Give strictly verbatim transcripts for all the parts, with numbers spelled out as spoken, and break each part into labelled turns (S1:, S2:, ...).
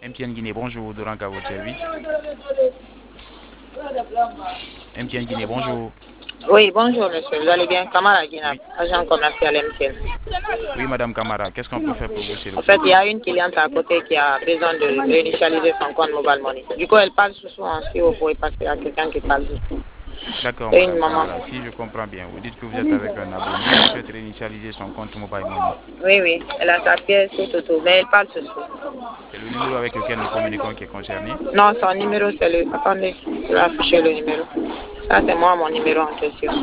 S1: M T N Guinée, bonjour, Dorank à votre service. M T N Guinée, bonjour.
S2: Oui, bonjour monsieur, vous allez bien? Kamara Guinap,
S1: Oui,
S2: agent commercial M T N.
S1: oui, Madame Camara, qu'est-ce qu'on peut faire pour vous, s'il vous
S2: En fait,
S1: plaît?
S2: il y a une cliente à côté qui a besoin de réinitialiser son compte Mobile Money. Du coup, elle parle sous son, si vous pouvez passer à quelqu'un qui parle sous.
S1: D'accord,
S2: C'est une
S1: Madame
S2: maman.
S1: Camara, si je comprends bien, vous dites que vous êtes avec un abonné qui souhaite réinitialiser son compte Mobile Money.
S2: Oui, oui, elle a sa pièce, tout, tout, tout, mais elle parle sous.
S1: C'est le numéro avec lequel nous communiquons qui est concerné.
S2: Non, son numéro, c'est le... Attendez, je vais afficher le numéro. Ça, c'est moi, mon numéro en question.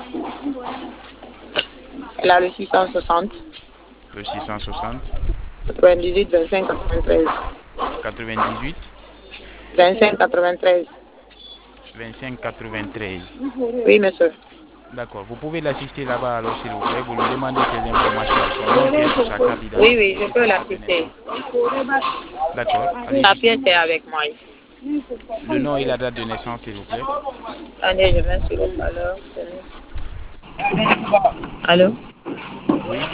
S2: Elle a le six cent soixante,
S1: Le six cent soixante,
S2: quatre-vingt-dix-huit, vingt-cinq, quatre-vingt-treize.
S1: quatre-vingt-dix-huit,
S2: vingt-cinq, quatre-vingt-treize.
S1: vingt-cinq, quatre-vingt-treize.
S2: Oui, monsieur.
S1: D'accord, vous pouvez l'assister là-bas alors, s'il vous plaît. Vous lui demandez ses informations, son nom qui est sur sa carte
S2: Oui,
S1: d'identité
S2: oui, je
S1: et
S2: peux
S1: sa date de
S2: l'assister.
S1: naissance. D'accord,
S2: La
S1: allez-y, s'il
S2: pièce
S1: vous
S2: est
S1: plaît.
S2: avec moi.
S1: Le nom et la date de naissance, s'il vous plaît.
S2: Allez, je vais sur le parleur. Allô?
S1: Oui,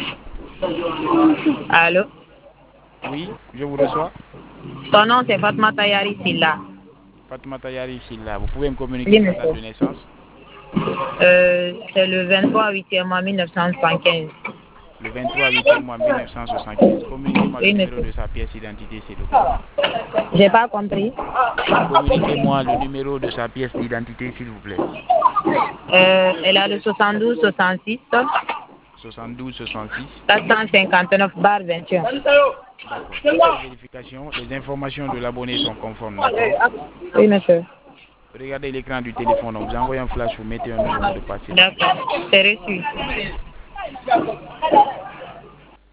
S2: Allô?
S1: oui, je vous reçois.
S2: Son nom, c'est Fatma Tayari Silla.
S1: Fatoumata Yari Silla, vous pouvez me communiquer
S2: Oui,
S1: sa date
S2: monsieur.
S1: de naissance?
S2: Euh, c'est le vingt-trois huitième mois mille neuf cent soixante-quinze.
S1: Le vingt-trois huitième mois mille neuf cent soixante-quinze. Communiquez-moi le
S2: Oui,
S1: numéro
S2: monsieur.
S1: de sa pièce d'identité, s'il vous plaît.
S2: J'ai pas compris.
S1: Communiquez-moi le numéro de sa pièce d'identité, s'il vous plaît.
S2: Euh, elle a le soixante-douze soixante-six
S1: soixante-douze soixante-six.
S2: quatre cent cinquante-neuf bar vingt et un.
S1: D'accord. Après vérification, les informations de l'abonné sont conformes, d'accord?
S2: Oui, monsieur.
S1: Regardez l'écran du téléphone, on vous envoie un flash, vous mettez un nouveau mot de passe, s'il vous plaît.
S2: D'accord. C'est reçu.